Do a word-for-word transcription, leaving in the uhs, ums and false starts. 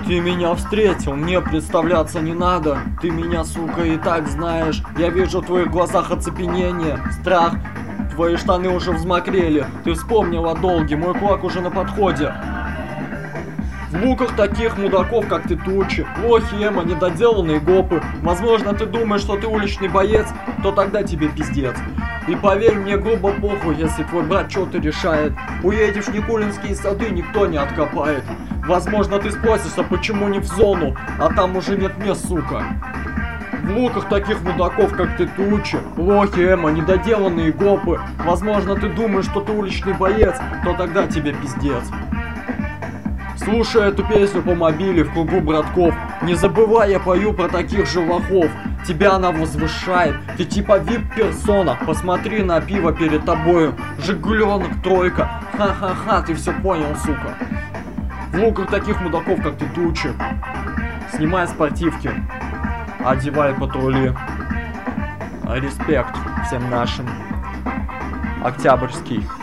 Ты меня встретил, мне представляться не надо. Ты меня, сука, и так знаешь. Я вижу в твоих глазах оцепенение, страх. Твои штаны уже взмокрели. Ты вспомнил о долге, мой кулак уже на подходе. В луках таких мудаков, как ты, тучи. Лохи, эмо, недоделанные гопы. Возможно, ты думаешь, что ты уличный боец, то тогда тебе пиздец. И поверь мне, грубо похуй, если твой брат что-то решает. Уедешь в Никулинские сады, никто не откопает. Возможно, ты спросишься, почему не в зону, а там уже нет мест, сука. В луках таких мудаков, как ты, тучи. Лохи, эмо, недоделанные гопы. Возможно, ты думаешь, что ты уличный боец, то тогда тебе пиздец. Слушай эту песню по мобиле в кругу братков. Не забывай, я пою про таких же лохов. Тебя она возвышает, ты типа вип-персона. Посмотри на пиво перед тобою. Жигуленок, тройка. Ха-ха-ха, ты все понял, сука. В луках таких мудаков, как ты, тучи. Снимай спортивки, одевай патрули. Респект всем нашим. Октябрьский.